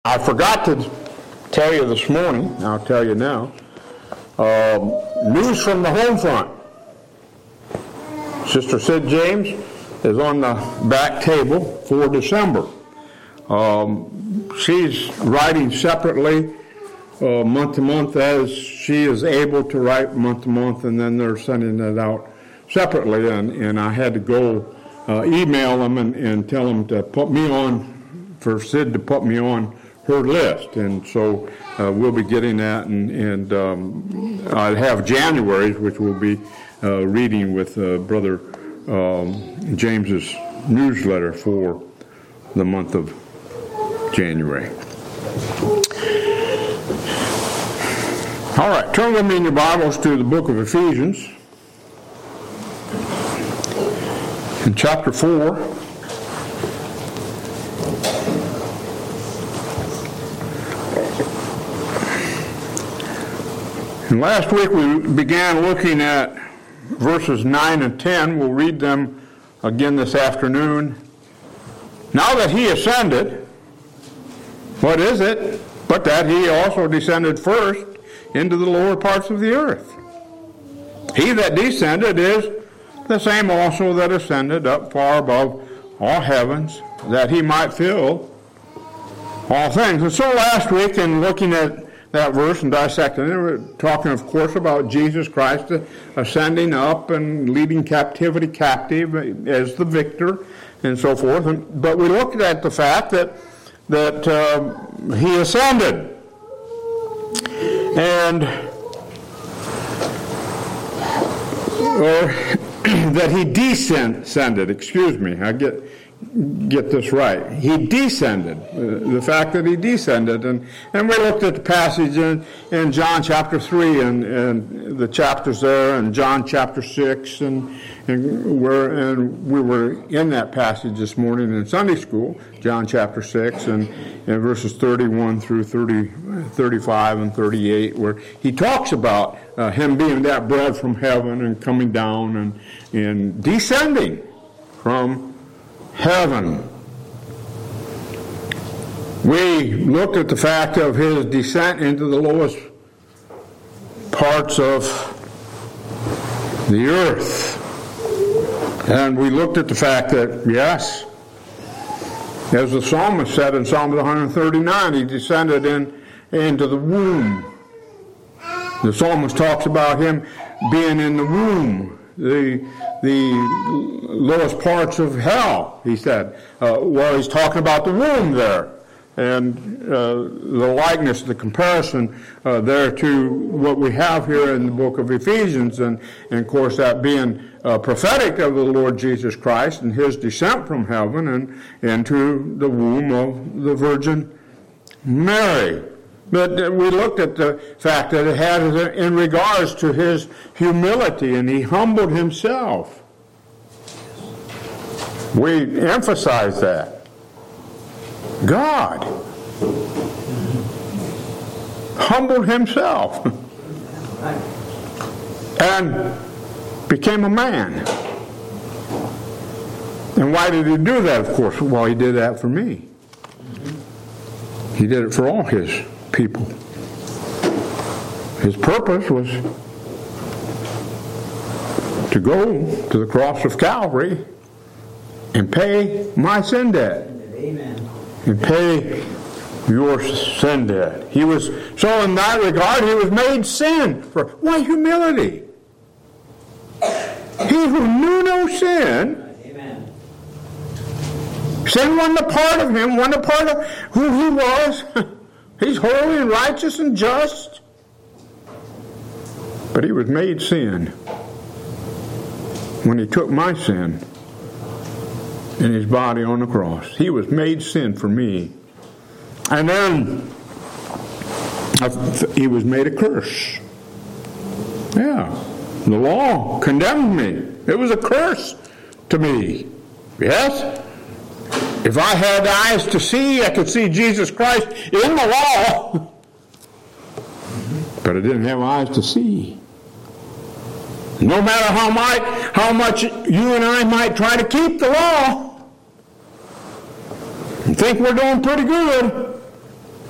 I forgot to tell you this morning, I'll tell you now, news from the home front. Sister Sid James is on the back table for December. She's writing separately month to month as she is able to write month to month, and then they're sending it out separately, and I had to go email them and tell them to put me on, for Sid to put me on her list, and so we'll be getting that, and I have January's, which we'll be reading with Brother James's newsletter for the month of January. All right, turn with me in your Bibles to the book of Ephesians, in chapter 4. And last week we began looking at verses 9 and 10. We'll read them again this afternoon. Now that he ascended, what is it but that he also descended first into the lower parts of the earth? He that descended is the same also that ascended up far above all heavens, that he might fill all things. And so last week, in looking at that verse and dissecting it, we're talking, of course, about Jesus Christ ascending up and leading captivity captive as the victor and so forth. But we looked at the fact that he ascended, and that he descended. Excuse me, I get this right. He descended. The fact that he descended, and we looked at the passage in John chapter 3 and the chapters there, and John chapter 6, and we were in that passage this morning in Sunday school, John chapter 6 and verses 31 through 35 and 38, where he talks about him being that bread from heaven and coming down and descending from heaven. We looked at the fact of his descent into the lowest parts of the earth. And we looked at the fact that, yes, as the psalmist said in Psalm 139, he descended into the womb. The psalmist talks about him being in the womb, the lowest parts of hell, he said. Well, he's talking about the womb there, and the likeness, the comparison there to what we have here in the book of Ephesians, and of course that being prophetic of the Lord Jesus Christ and his descent from heaven and into the womb of the Virgin Mary. But we looked at the fact that it had in regards to his humility, and he humbled himself. We emphasize that. God humbled himself and became a man. And why did he do that, of course? Well, he did that for me. He did it for all his people. His purpose was to go to the cross of Calvary and pay my sin debt. Amen. And pay your sin debt. He was, so in that regard, he was made sin. For why? Humility. He who knew no sin, Amen. sin wasn't a part of him, wasn't a part of who he was. He's holy and righteous and just. But he was made sin when he took my sin in his body on the cross. He was made sin for me. And then he was made a curse. Yeah. The law condemned me. It was a curse to me. Yes? If I had eyes to see, I could see Jesus Christ in the law. But I didn't have eyes to see. No matter how much you and I might try to keep the law and think we're doing pretty good,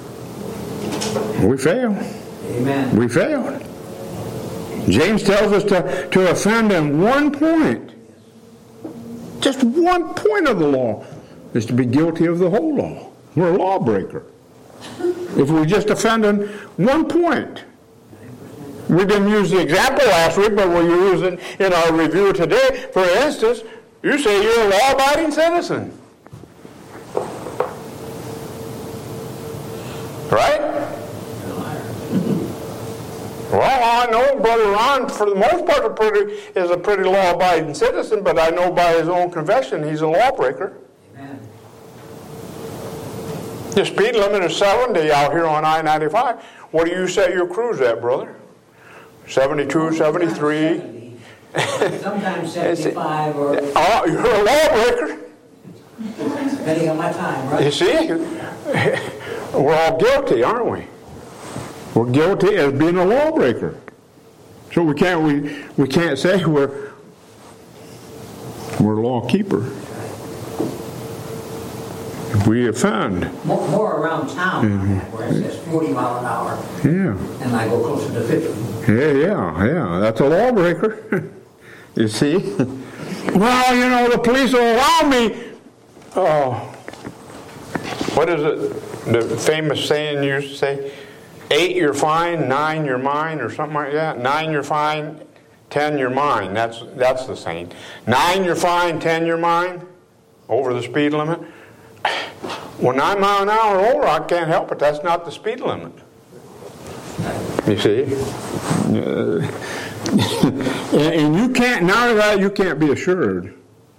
We fail. Amen. We failed. James tells us to offend in one point. Just one point of the law is to be guilty of the whole law. We're a lawbreaker. If we just offend in one point. We didn't use the example last week, but we'll use it in our review today. For instance, you say you're a law-abiding citizen. Right? Well, I know Brother Ron, for the most part, is a pretty law-abiding citizen, but I know by his own confession he's a lawbreaker. Amen. The speed limit is 70 out here on I-95. What do you set your cruise at, brother? 72, 73? Sometimes 75 or... Oh, you're a lawbreaker. Depending on my time, right? You see? We're all guilty, aren't we? We're guilty as being a lawbreaker. So we can't say we're a law keeper. If we offend. More around town, where it says 40 mile an hour. Yeah. And I go closer to 50. Yeah. That's a lawbreaker. You see? Well, the police will allow me. What is it? The famous saying you used to say? 8 you're fine, 9 you're mine, or something like that. 9 you're fine, 10 you're mine. That's the saying. 9 you're fine, 10 you're mine. Over the speed limit. Well, 9 miles an hour or over, I can't help it. That's not the speed limit. You see? And you can't, none of that, you can't be assured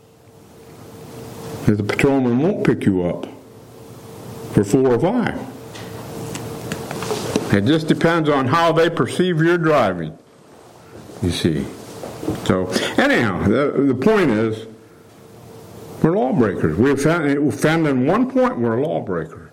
that the patrolman won't pick you up for 4 or 5. It just depends on how they perceive your driving, you see. So, anyhow, the point is, we're lawbreakers. We offend in one point, we're a lawbreaker.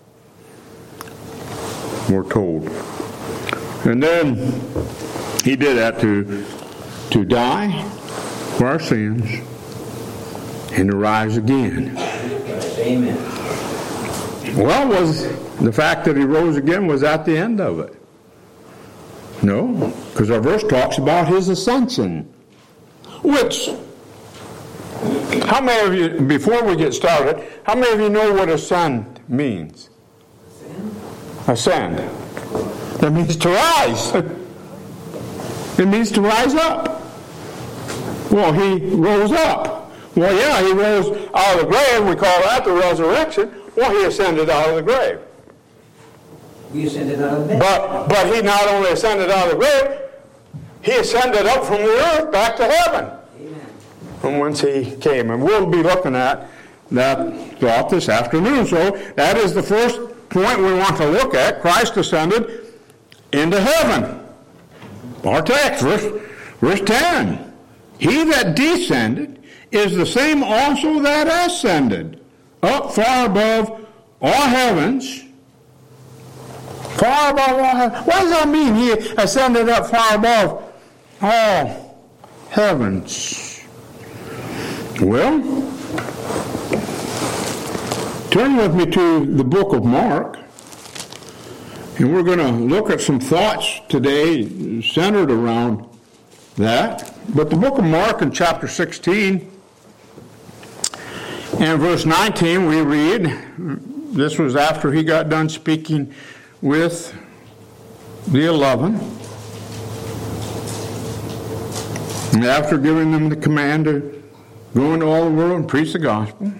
We're told. And then he did that to die for our sins and to rise again. Amen. Well, was the fact that he rose again, was that the end of it? No, because our verse talks about his ascension. Which, how many of you, before we get started, how many of you know what ascend means? Ascend. That means to rise. It means to rise up. Well, he rose up. Well, yeah, he rose out of the grave. We call that the resurrection. Well, he ascended out of the grave. We ascended out of bed. But he not only ascended out of the grave, he ascended up from the earth back to heaven. Amen. From whence he came. And we'll be looking at that thought this afternoon. So that is the first point we want to look at. Christ ascended into heaven. Our text, verse 10. He that descended is the same also that ascended up far above all heavens. Far above all heavens. What does that mean? He ascended up far above all heavens. Well, turn with me to the book of Mark. And we're going to look at some thoughts today centered around that. But the book of Mark in chapter 16 and verse 19 we read, this was after he got done speaking with the 11. And after giving them the command to go into all the world and preach the gospel.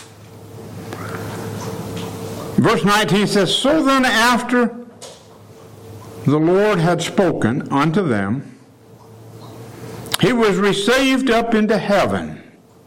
Verse 19 says, so then after the Lord had spoken unto them, he was received up into heaven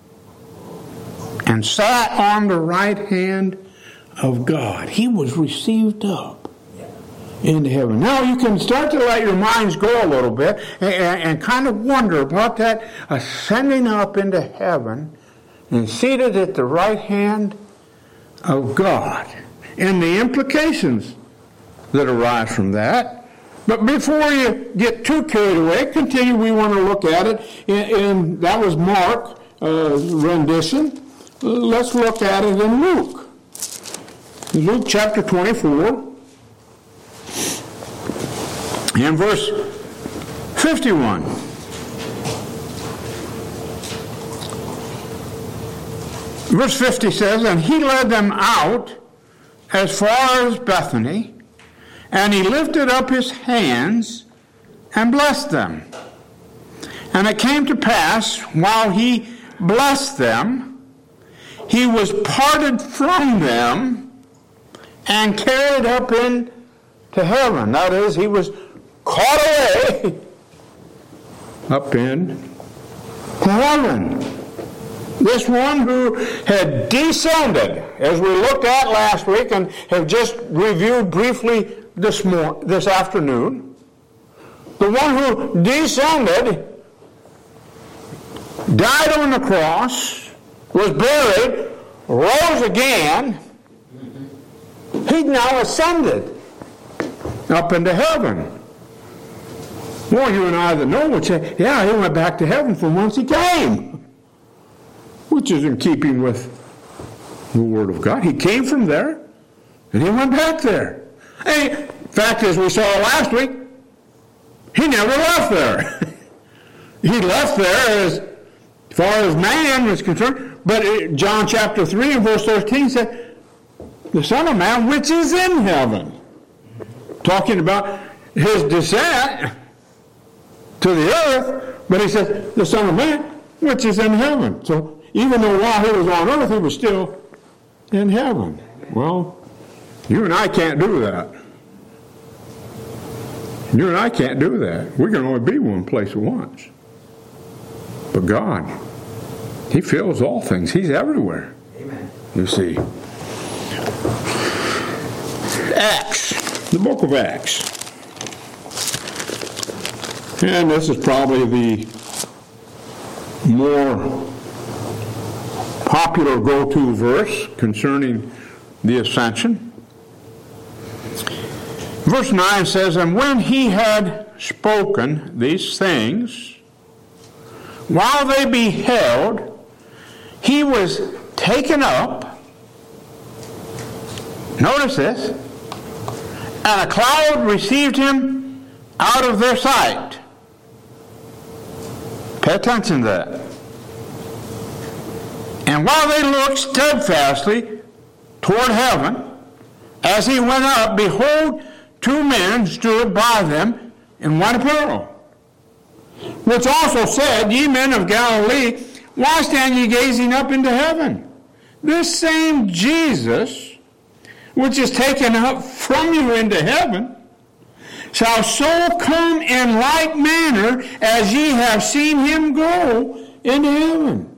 and sat on the right hand of God. He was received up into heaven. Now you can start to let your minds go a little bit and kind of wonder about that ascending up into heaven and seated at the right hand of God and the implications that arise from that. But before you get too carried away, continue. We want to look at it. And that was Mark rendition. Let's look at it in Luke. Luke chapter 24. In verse 51, verse 50 says, and he led them out as far as Bethany, and he lifted up his hands and blessed them. And it came to pass, while he blessed them, he was parted from them and carried up into heaven. That is, he was caught away up into heaven. This one who had descended, as we looked at last week and have just reviewed briefly this afternoon, the one who descended, died on the cross, was buried, rose again, he'd now ascended up into heaven. Well, you and I that know would say, yeah, he went back to heaven from whence he came, which is in keeping with the Word of God. He came from there, and he went back there. And in fact, as we saw last week, he never left there. He left there as far as man was concerned, but John chapter 3 and verse 13 said, the Son of Man which is in heaven. Talking about his descent to the earth, but he says, the Son of Man which is in heaven. So even though while he was on earth, he was still in heaven. Well, you and I can't do that. You and I can't do that. We can only be one place at once. But God, he fills all things. He's everywhere. Amen. You see. Acts, the book of Acts. And this is probably the more popular go-to verse concerning the ascension. Verse 9 says, and when he had spoken these things, while they beheld, he was taken up. Notice this. And a cloud received him out of their sight. Pay attention to that. And while they looked steadfastly toward heaven, as he went up, behold, two men stood by them in white apparel, which also said, ye men of Galilee, why stand ye gazing up into heaven? This same Jesus, which is taken up from you into heaven, shall so come in like manner as ye have seen him go into heaven.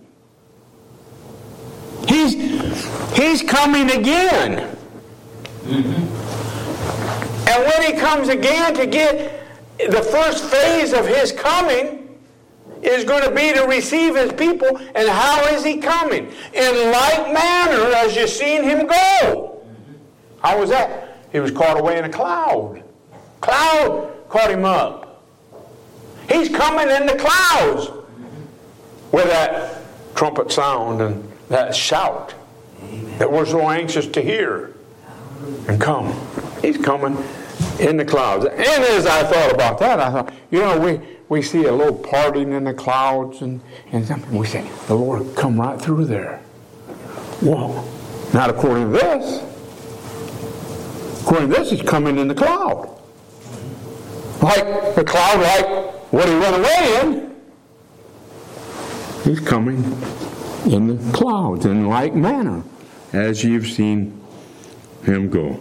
He's coming again. Mm-hmm. And when he comes again, to get the first phase of his coming is going to be to receive his people. And how is he coming? In like manner as you've seen him go. How was that? He was caught away in a cloud. Cloud caught him up. He's coming in the clouds with that trumpet sound and that shout that we're so anxious to hear and come. He's coming in the clouds. And as I thought about that, I thought, we see a little parting in the clouds and something. We say, the Lord come right through there. Well, not according to this. According to this, he's coming in the cloud. Like the cloud, like what he went away in. He's coming in the clouds in like manner as you've seen him go.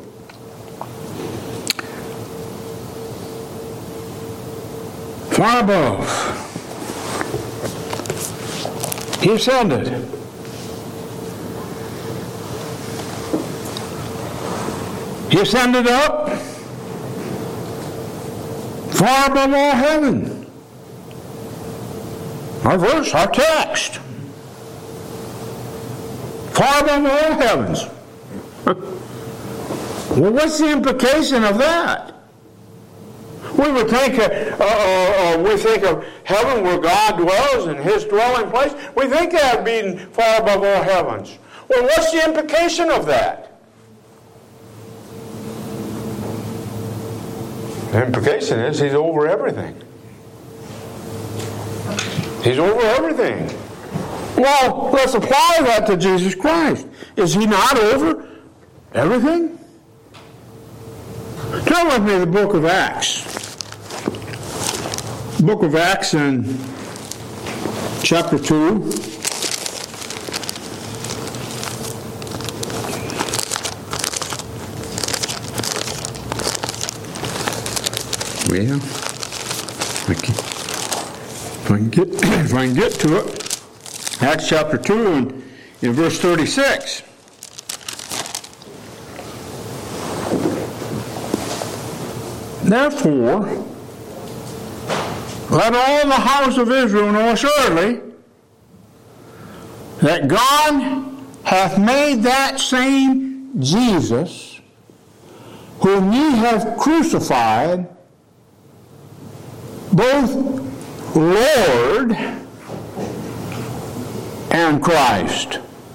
Far above, he ascended. He ascended up far above all heaven. Our verse, our text. Far above all heavens. Well, what's the implication of that? We would think, we think of heaven where God dwells and his dwelling place. We think that being far above all heavens. Well, what's the implication of that? The implication is he's over everything. He's over everything. Well, let's apply that to Jesus Christ. Is he not over everything? Turn with me to the book of Acts. Book of Acts in chapter 2. Well, if I can get to it, Acts chapter 2 and in verse 36. Therefore, let all the house of Israel know assuredly that God hath made that same Jesus whom ye have crucified both Lord and Christ.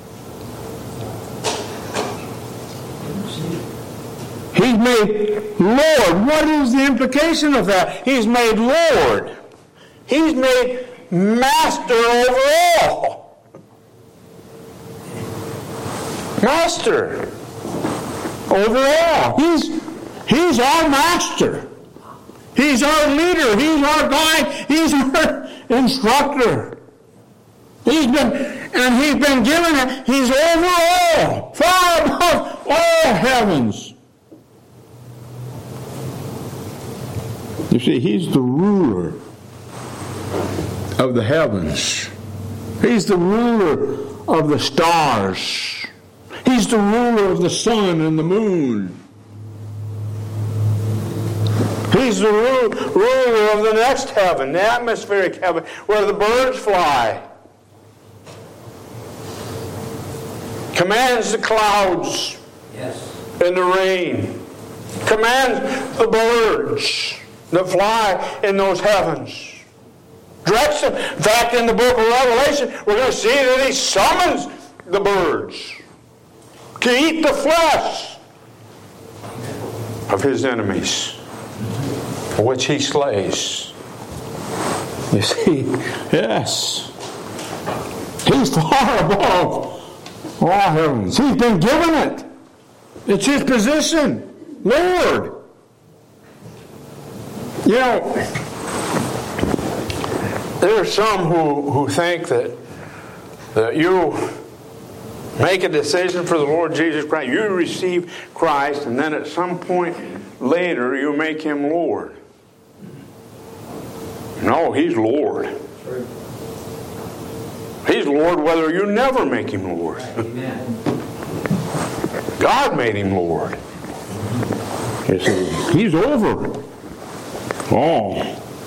He's made Lord. What is the implication of that? He's made Lord. He's made Master over all. Master over all. He's our master. He's our leader. He's our guide. He's our instructor. He's been given it. He's over all, far above all heavens. You see, he's the ruler of the heavens. He's the ruler of the stars. He's the ruler of the sun and the moon. He's the ruler of the next heaven, the atmospheric heaven, where the birds fly. Commands the clouds and the rain. Commands the birds that fly in those heavens. Directs them. In fact, in the book of Revelation, we're going to see that he summons the birds to eat the flesh of his enemies, which he slays. You see, yes. He's far above all heavens. He's been given it. It's his position. Lord. You know, there are some who think that you make a decision for the Lord Jesus Christ. You receive Christ, and then at some point later you make him Lord. No, he's Lord. He's Lord whether you never make him Lord. Amen. God made him Lord. You see, he's over all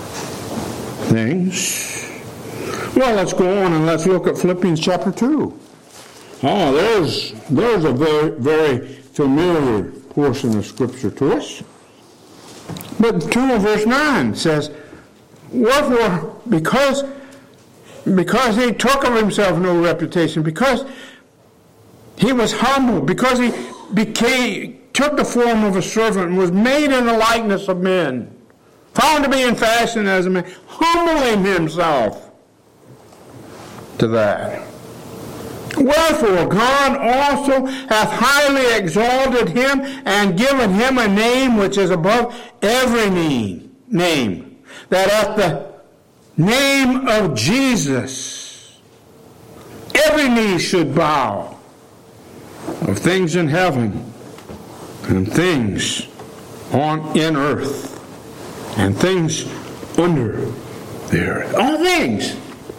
things. Well, let's go on and let's look at Philippians chapter 2. Oh, there's a very, very familiar portion of Scripture to us. But 2 and verse 9 says, wherefore, because he took of himself no reputation, because he was humble, because he took the form of a servant and was made in the likeness of men, found to be in fashion as a man, humbling himself to that. Wherefore God also hath highly exalted him and given him a name which is above every name, that at the name of Jesus every knee should bow, of things in heaven and things in earth and things under the earth. All things.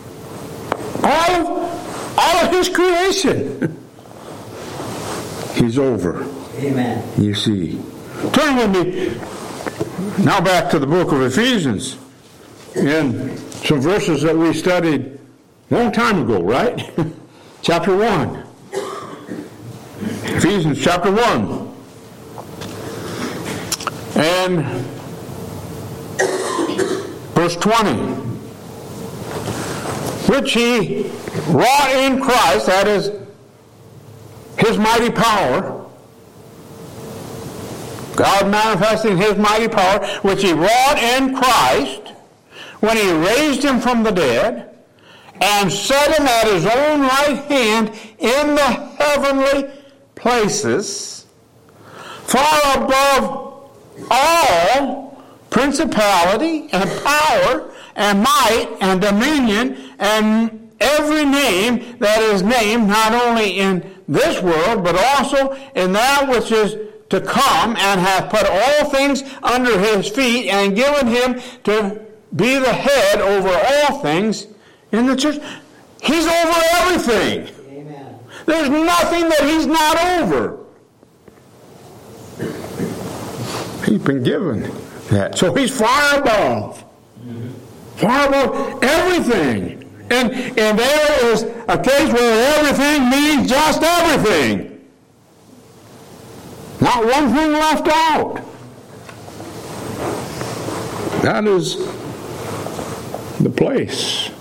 All of his creation. He's over. Amen. You see. Turn with me now back to the book of Ephesians. In some verses that we studied a long time ago, right? Chapter 1. Ephesians chapter 1. And verse 20. Which he wrought in Christ, that is, his mighty power. God manifesting his mighty power, which he wrought in Christ, when he raised him from the dead, and set him at his own right hand in the heavenly places, far above all principality and power and might and dominion and every name that is named, not only in this world, but also in that which is to come, and hath put all things under his feet, and given him to be the head over all things in the church. He's over everything. Amen. There's nothing that he's not over. He's been given that. So he's far above. Far above everything. And there is a case where everything means just everything. Not one thing left out. That is the place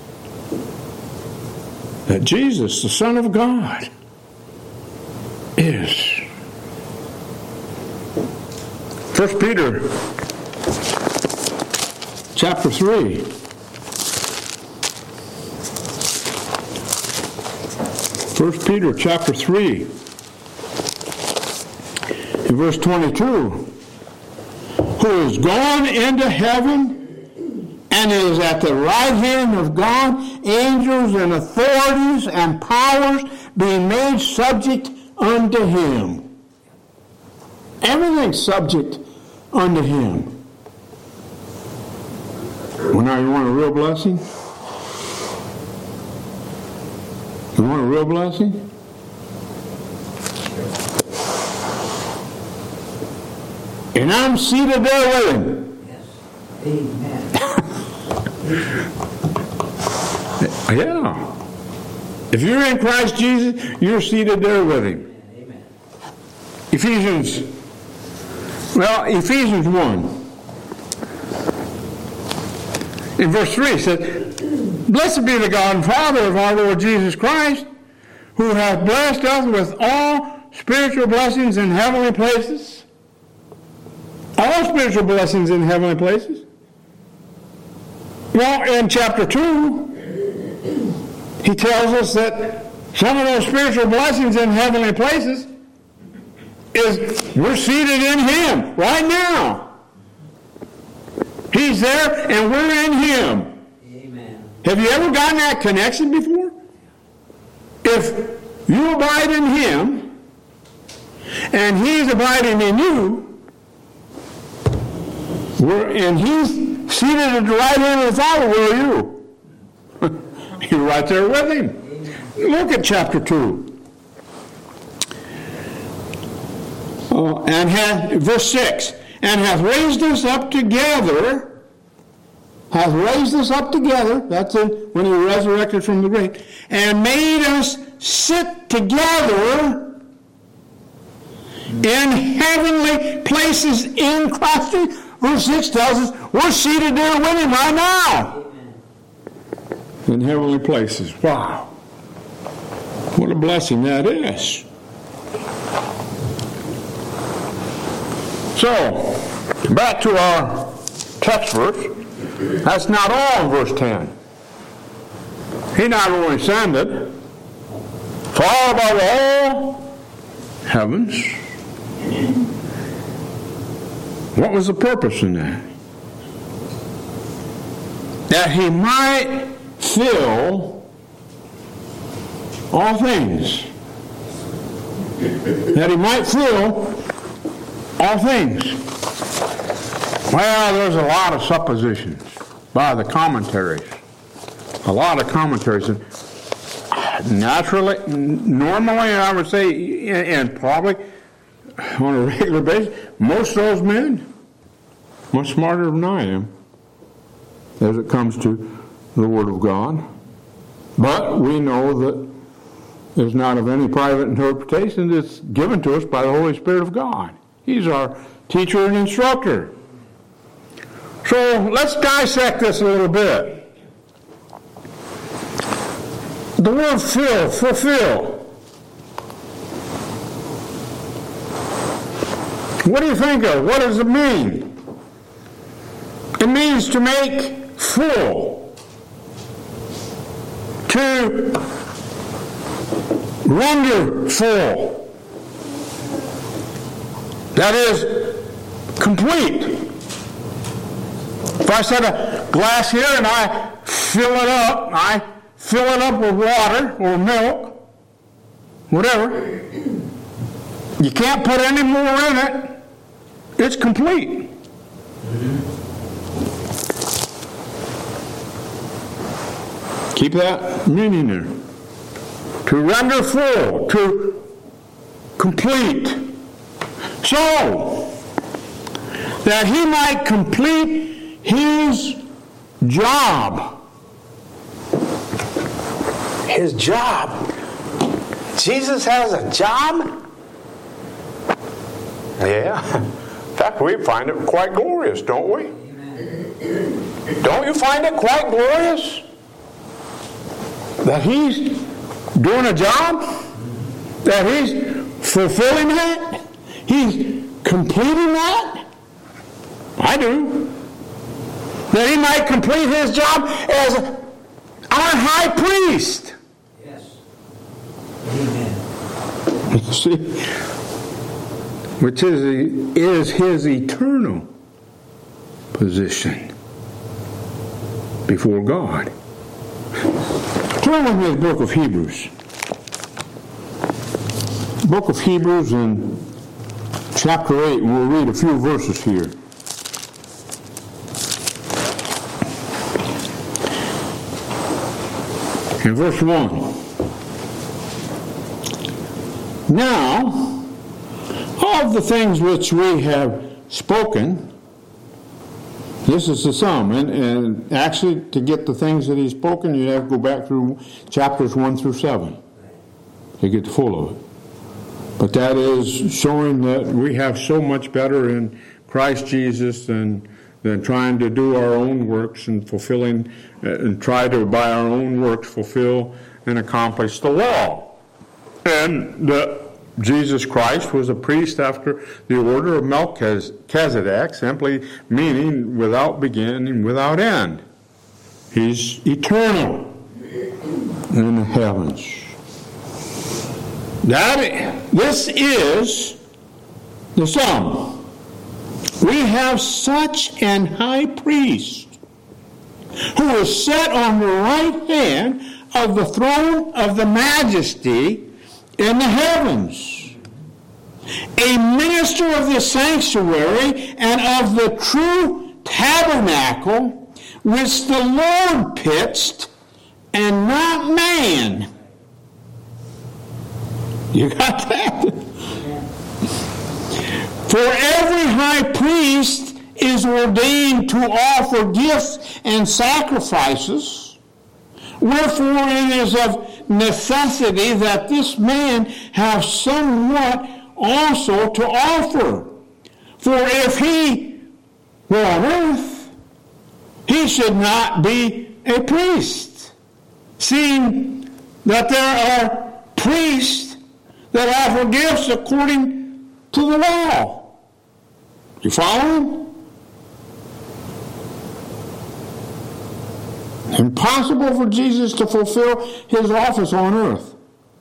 that Jesus, the Son of God, is. 1 Peter chapter 3. 1 Peter chapter 3. In verse 22, who is gone into heaven and is at the right hand of God, angels and authorities and powers being made subject unto him. Everything's subject unto him. Well, now you want a real blessing? You want a real blessing? And I'm seated there with him. Yes. Amen. Yeah. If you're in Christ Jesus, you're seated there with him. Amen. Ephesians 1. In verse 3 it says, blessed be the God and Father of our Lord Jesus Christ, who hath blessed us with all spiritual blessings in heavenly places. All spiritual blessings in heavenly places. Well, in chapter 2, he tells us that some of those spiritual blessings in heavenly places is we're seated in him right now. He's there and we're in him. Amen. Have you ever gotten that connection before? If you abide in him and he's abiding in you, and he's seated at the right hand of the Father, where are you? You're right there with him. Look at chapter 2. Verse 6. And hath raised us up together. Hath raised us up together. That's when he resurrected from the grave. And made us sit together in heavenly places in Christ Jesus. Verse 6 tells us we're seated there with him right now. In heavenly places. Wow. What a blessing that is. So, back to our text verse. That's not all in verse 10. He not only ascended far above all heavens. What was the purpose in that? That he might fill all things. That he might fill all things. Well, there's a lot of suppositions by the commentaries. A lot of commentaries. Normally I would say, and probably on a regular basis, most of those men, much smarter than I am, as it comes to the Word of God. But we know that it's not of any private interpretation. It's given to us by the Holy Spirit of God. He's our teacher and instructor. So let's dissect this a little bit. The word fill, fulfill. What do you think of? What does it mean? It means to make full, to render full. That is complete. If I set a glass here and I fill it up with water or milk, whatever, you can't put any more in it. It's complete. Keep that meaning there. To render full, to complete. So, that he might complete his job. His job? Jesus has a job? Yeah. In fact, we find it quite glorious, don't we? Don't you find it quite glorious? That he's doing a job? That he's fulfilling that? He's completing that? I do. That he might complete his job as our high priest. Yes. Amen. You see? Which is his eternal position before God. Turn with me to the book of Hebrews. Book of Hebrews in chapter 8. We'll read a few verses here. In verse 1. Now, of the things which we have spoken, this is the sum. And actually, to get the things that he's spoken, you have to go back through chapters 1 through 7 to get the full of it. But that is showing that we have so much better in Christ Jesus than trying to do our own works and fulfilling, and try to, by our own works, fulfill and accomplish the law. And Jesus Christ was a priest after the order of Melchizedek, simply meaning without beginning, without end. He's eternal in the heavens. This is the sum. We have such an high priest who is set on the right hand of the throne of the majesty in the heavens, a minister of the sanctuary and of the true tabernacle which the Lord pitched and not man. You got that? For every high priest is ordained to offer gifts and sacrifices, wherefore it is of necessity that this man have somewhat also to offer. For if he were on earth, he should not be a priest, seeing that there are priests that offer gifts according to the law. You follow? Impossible for Jesus to fulfill his office on earth.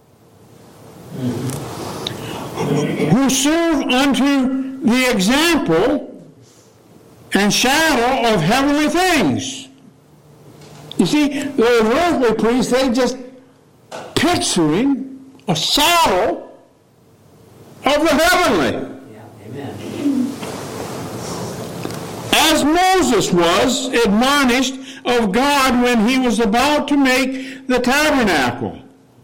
Who serve unto the example and shadow of heavenly things. You see, those earthly priests, they just picturing a shadow of the heavenly. Yeah, amen. As Moses was admonished of God when he was about to make the tabernacle.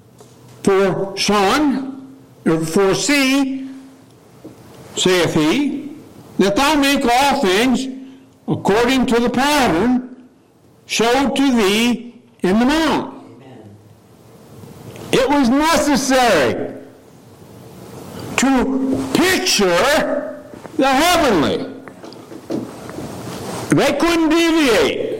See, saith he, that thou make all things according to the pattern showed to thee in the mount. Amen. It was necessary to picture the heavenly. They couldn't deviate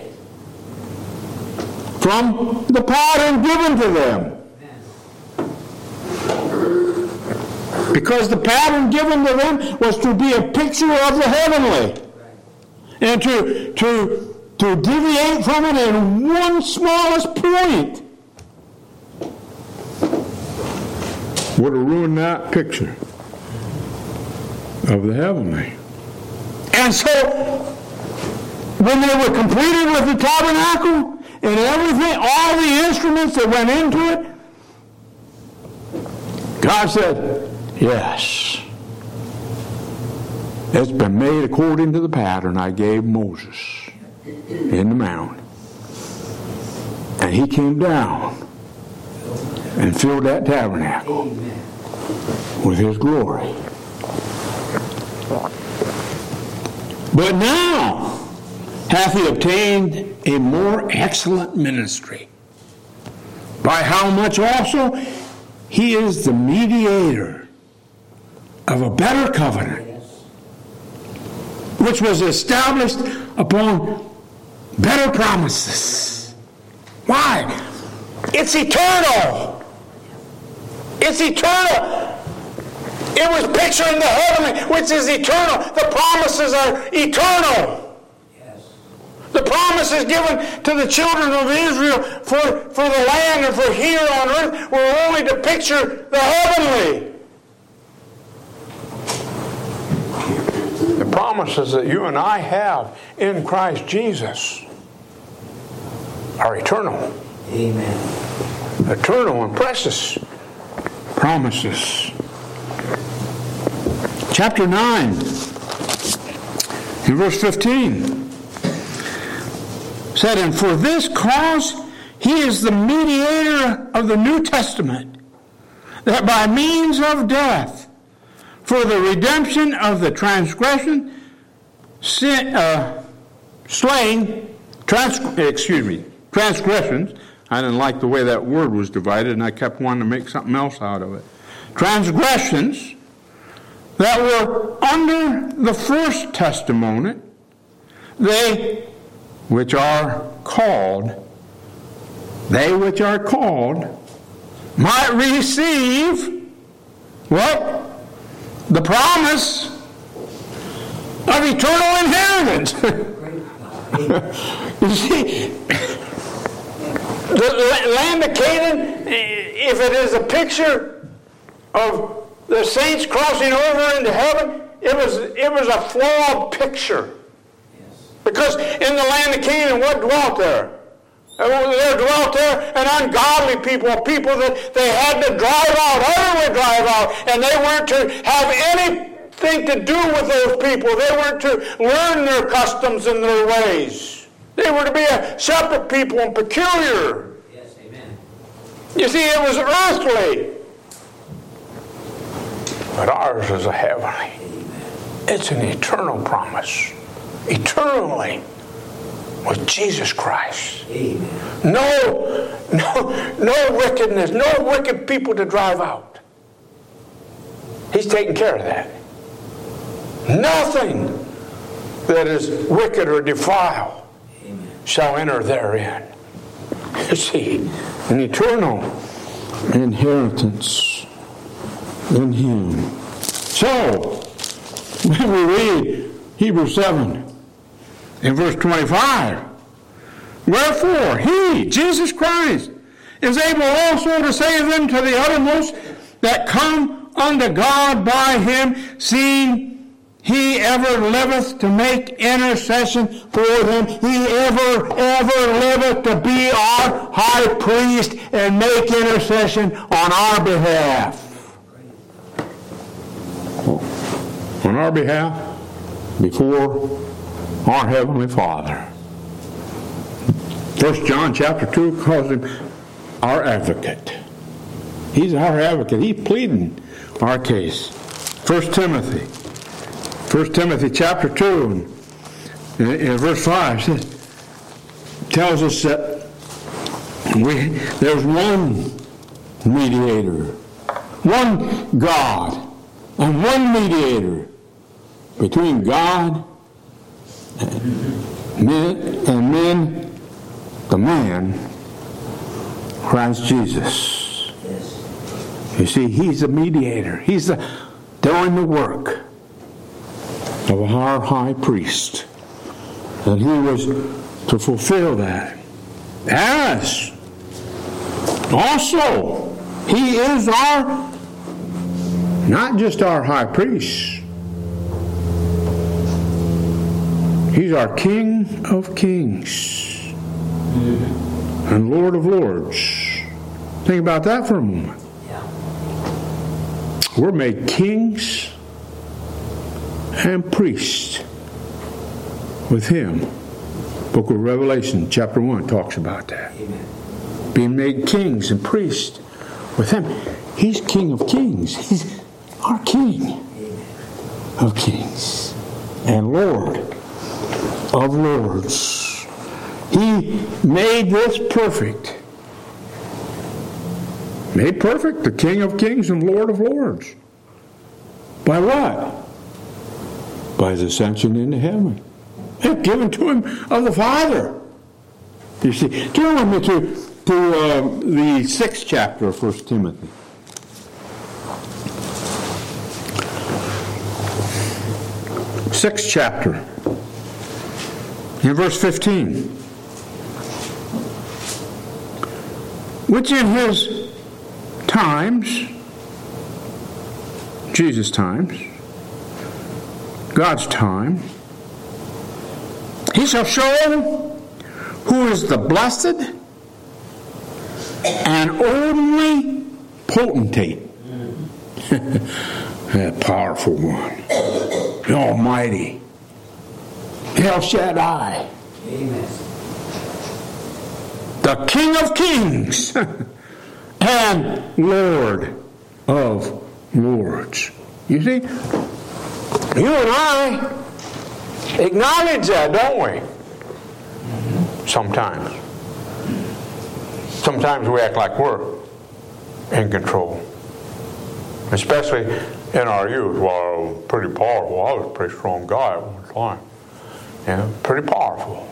from the pattern given to them. Because the pattern given to them was to be a picture of the heavenly. And to deviate from it in one smallest point would have ruined that picture of the heavenly. And so, when they were completed with the tabernacle and everything, all the instruments that went into it, God said, yes, it's been made according to the pattern I gave Moses in the mount. And he came down and filled that tabernacle with his glory. But now hath he obtained a more excellent ministry, by how much also he is the mediator of a better covenant, which was established upon better promises. Why? It's eternal. It's eternal. It was picturing the heavenly, which is eternal. The promises are eternal. Yes. The promises given to the children of Israel for the land and for here on earth were only to picture the heavenly. The promises that you and I have in Christ Jesus are eternal. Amen. Eternal and precious Promises. Chapter 9, in verse 15, said, and for this cause he is the mediator of the New Testament, that by means of death, for the redemption of the transgressions, I didn't like the way that word was divided, and I kept wanting to make something else out of it. Transgressions that were under the first testimony, they which are called might receive what? The promise of eternal inheritance. You see, the land of Canaan, if it is a picture of the saints crossing over into heaven, it was a flawed picture. Yes. Because in the land of Canaan, what dwelt there? There dwelt there an ungodly people that they had to drive out, utterly drive out, and they weren't to have anything to do with those people. They weren't to learn their customs and their ways. They were to be a separate people and peculiar. Yes, amen. You see, it was earthly. But ours is a heavenly. It's an eternal promise. Eternally. With Jesus Christ. Amen. No wickedness. No wicked people to drive out. He's taking care of that. Nothing that is wicked or defiled shall enter therein. You see, an eternal inheritance in Him. So, when we read Hebrews 7 in verse 25, wherefore He, Jesus Christ, is able also to save them to the uttermost that come unto God by Him, seeing He ever liveth to make intercession for them. He ever liveth to be our high priest and make intercession on our behalf. On our behalf, before our Heavenly Father. 1 John chapter 2 calls Him our advocate. He's our advocate. He's pleading our case. 1 Timothy chapter 2 in verse 5 tells us that there's one mediator, one God, and one mediator between God and men, the man, Christ Jesus. Yes. You see, He's the mediator. He's the doing the work of our high priest, that he was to fulfill that. As also, he is our, not just our high priest, he's our King of Kings and Lord of Lords. Think about that for a moment. We're made kings and priests with him. Book of Revelation, chapter 1, talks about that. Amen. Being made kings and priests with him. He's King of Kings. He's our King of Kings and Lord of Lords. He made this perfect. Made perfect, the King of Kings and Lord of Lords. By what? By his ascension into heaven. It's given to him of the Father. You see, turn with me to the 6th chapter of 1 Timothy. Sixth chapter. In verse 15. Which in his times, Jesus' times, God's time, he shall show who is the blessed and only potentate. That powerful one. The Almighty. El Shaddai. Amen. The King of Kings and Lord of Lords. You see, you and I acknowledge that, don't we? Sometimes. Sometimes we act like we're in control. Especially in our youth. Well, I was pretty powerful. I was a pretty strong guy at one time. Yeah, pretty powerful.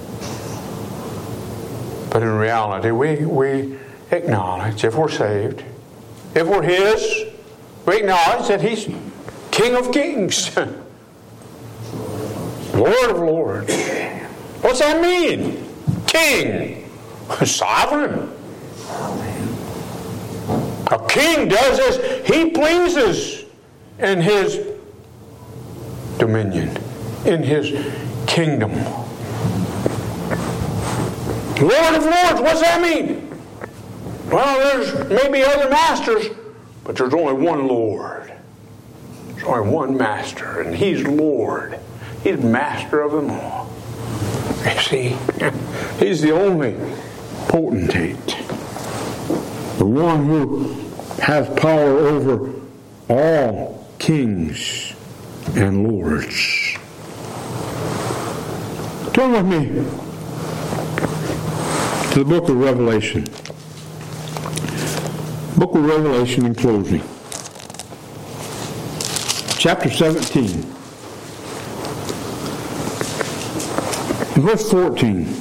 But in reality, we acknowledge, if we're saved, if we're his, we acknowledge that he's King of Kings. Lord of Lords. What's that mean? King. Sovereign. A king does as he pleases in his dominion, in his kingdom. Lord of Lords, what's that mean? Well, there's maybe other masters, but there's only one Lord. There's only one master, and he's Lord. He's master of them all. You see, he's the only potentate. The one who has power over all kings and lords. Turn with me to the book of Revelation. Book of Revelation in closing. Chapter 17. Verse 14.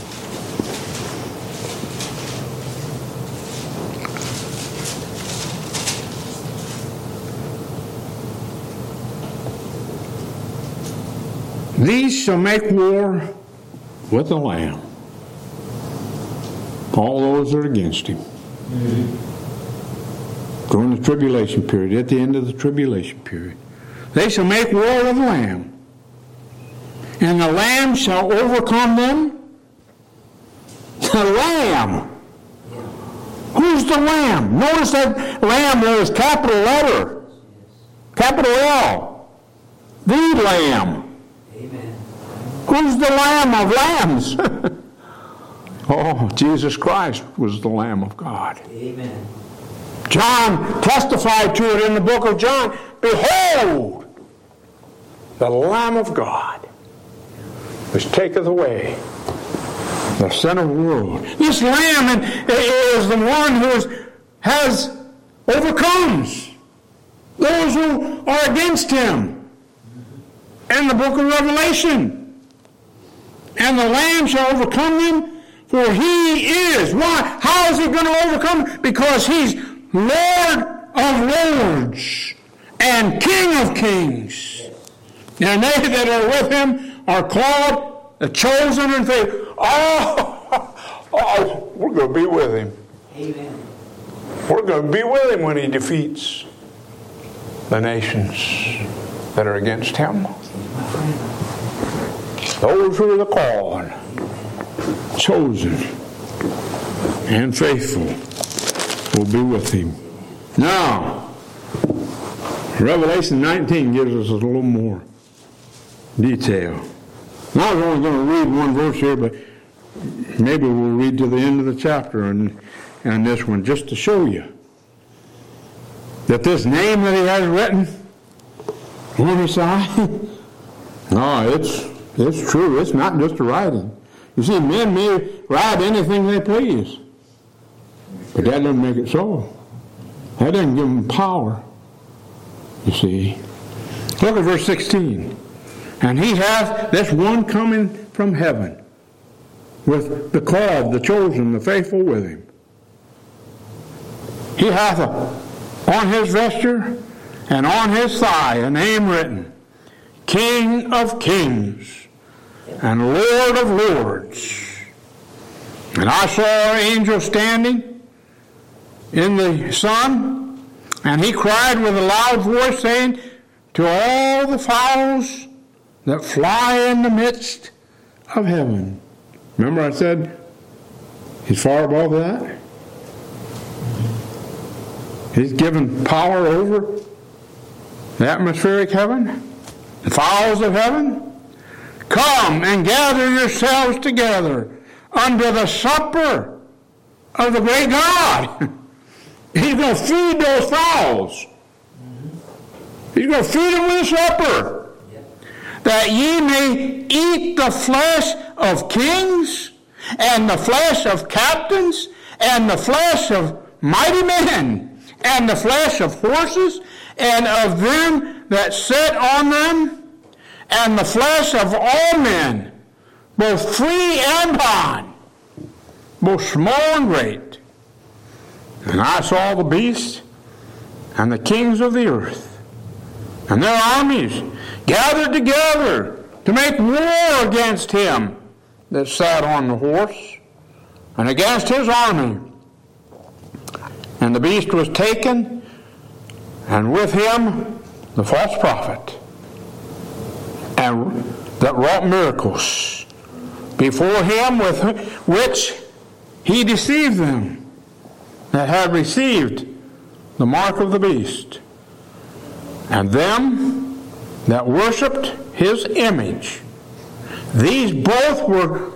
These shall make war with the Lamb. All those that are against him. During the tribulation period, at the end of the tribulation period. They shall make war with the Lamb. And the Lamb shall overcome them. The Lamb. Who's the Lamb? Notice that Lamb there is capital letter. Capital L. The Lamb. Amen. Who's the Lamb of lambs? Oh, Jesus Christ was the Lamb of God. Amen. John testified to it in the book of John. Behold, the Lamb of God, which taketh away the sin of the world. This Lamb is the one who has overcomes those who are against him in the book of Revelation. And the Lamb shall overcome them, for he is. Why? How is he going to overcome? Because he's Lord of Lords and King of kings. And they that are with him are called the chosen and faithful. Oh, we're going to be with him. Amen. We're going to be with him when he defeats the nations that are against him. Those who are the called, chosen, and faithful will be with him. Now, Revelation 19 gives us a little more detail. Now, I was only going to read one verse here, but maybe we'll read to the end of the chapter and this one, just to show you that this name that he has written on his side, no, it's true. It's not just a writing. You see, men may write anything they please, but that doesn't make it so. That doesn't give them power, you see. Look at verse 16. And he hath this one coming from heaven, with the called, the chosen, the faithful with him. He hath on his vesture and on his thigh a name written, King of kings and Lord of lords. And I saw an angel standing in the sun, and he cried with a loud voice, saying, to all the fowls that fly in the midst of heaven. Remember I said he's far above that? He's given power over the atmospheric heaven, the fowls of heaven. Come and gather yourselves together unto the supper of the great God. He's going to feed those fowls. He's going to feed them with supper. That ye may eat the flesh of kings, and the flesh of captains, and the flesh of mighty men, and the flesh of horses, and of them that sit on them, and the flesh of all men, both free and bond, both small and great. And I saw the beast and the kings of the earth, and their armies gathered together to make war against him that sat on the horse, and against his army. And the beast was taken, and with him the false prophet, and that wrought miracles before him, with which he deceived them that had received the mark of the beast, and them that worshipped his image. These both were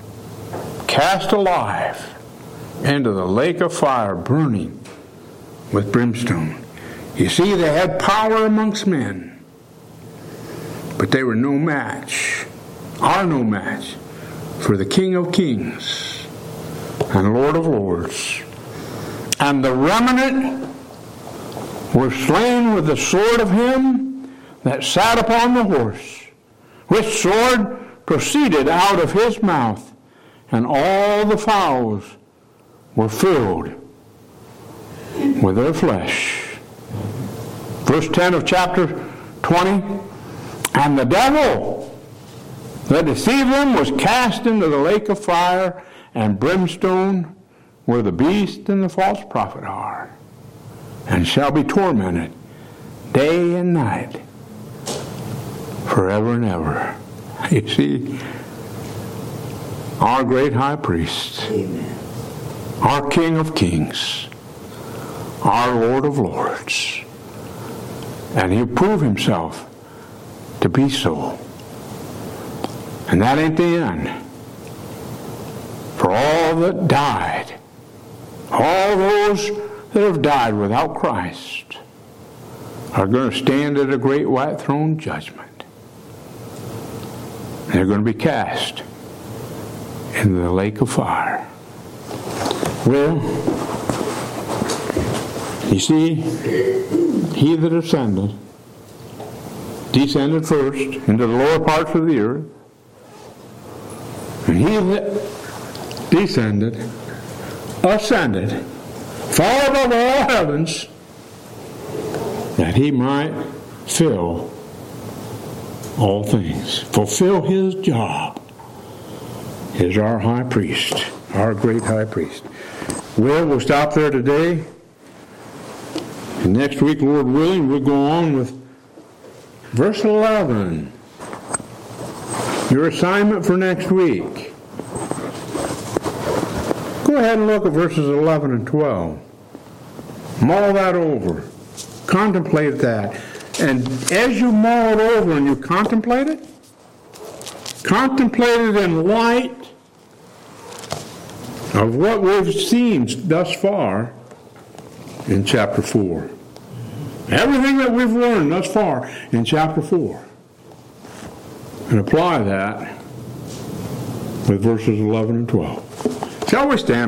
cast alive into the lake of fire, burning with brimstone. You see, they had power amongst men, but they were no match, are no match, for the King of kings and Lord of lords. And the remnant were slain with the sword of him that sat upon the horse, which sword proceeded out of his mouth, and all the fowls were filled with their flesh. Verse 10 of chapter 20, and the devil that deceived them was cast into the lake of fire and brimstone, where the beast and the false prophet are, and shall be tormented day and night forever and ever. You see, our great high priest, Amen. our King of kings, our Lord of lords, and he'll prove himself to be so. And that ain't the end. For all that died, all those that have died without Christ, are going to stand at a great white throne judgment. They're going to be cast into the lake of fire. Well, you see, he that descended first into the lower parts of the earth, and he that ascended far above all heavens, that he might fill all things, fulfill his job, is our high priest, our great high priest. Well, we'll stop there today. And next week, Lord willing, we'll go on with verse 11. Your assignment for next week. Go ahead and look at verses 11 and 12. Mull that over. Contemplate that. And as you mull it over and you contemplate it in light of what we've seen thus far in chapter 4. Everything that we've learned thus far in chapter 4. And apply that with verses 11 and 12. Shall we stand?